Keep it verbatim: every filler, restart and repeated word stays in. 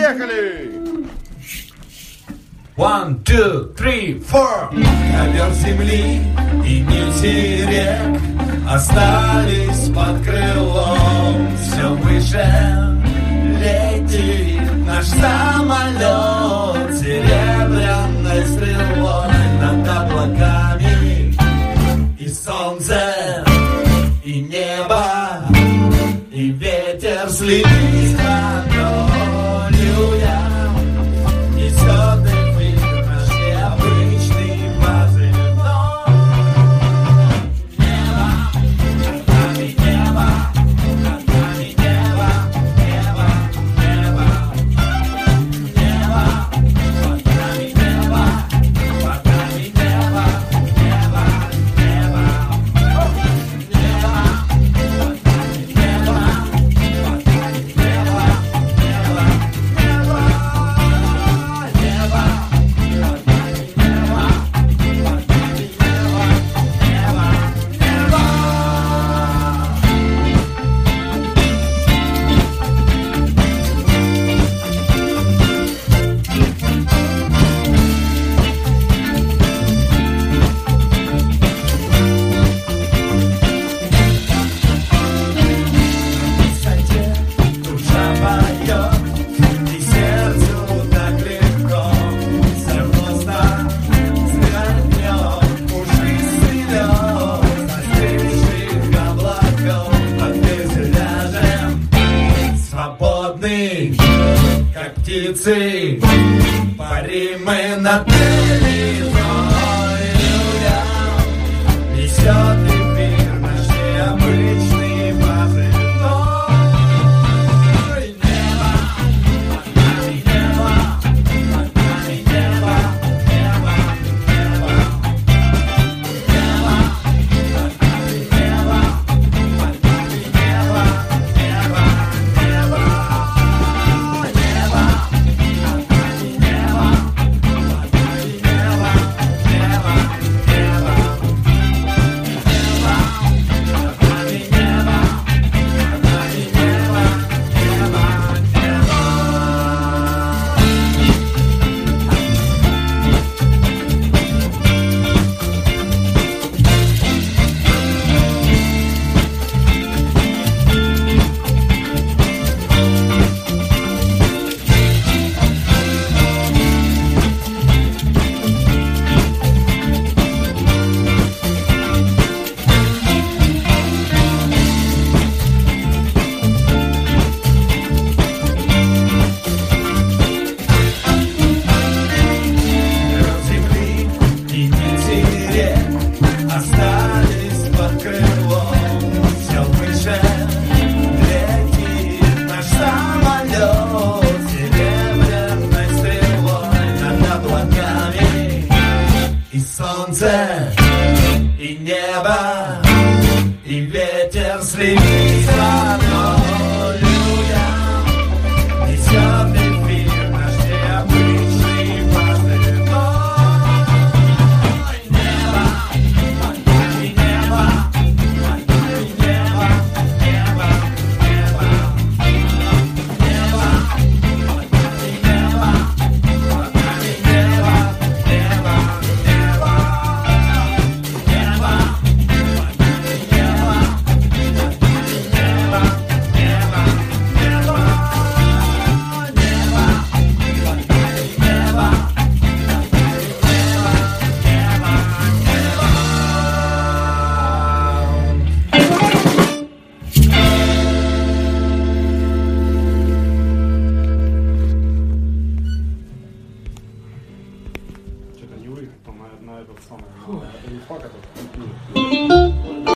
Поехали! One, two, three, four. Ковер земли и нити рек остались под крылом. Все выше летит наш самолет серебряной стрелой над облаками. И солнце, и небо, и ветер с листьями я несет эфир наш необычный позывной. Небо, над нами небо, над нами небо, небо, небо, небо, под нами небо, под нами небо, небо, небо, как птицы, парим мы над территорией, несет эфир наш необычный позывной. Небо, под нами небо, под нами небо, небо, небо, небо, под нами небо, под нами небо, небо, небо. Остались под крылом, все выше летит наш самолет серебряной стрелой над облаками. И солнце, и небо, и ветер с листьями несет эфир наш необычный позывной. Небо, под нами небо, под нами небо, небо, небо, небо, под нами небо, под нами небо, небо, небо, небо, под нами небо, под нами небо, небо, небо. Что-то не выехать, по-моему, на этот самый, на этот факт.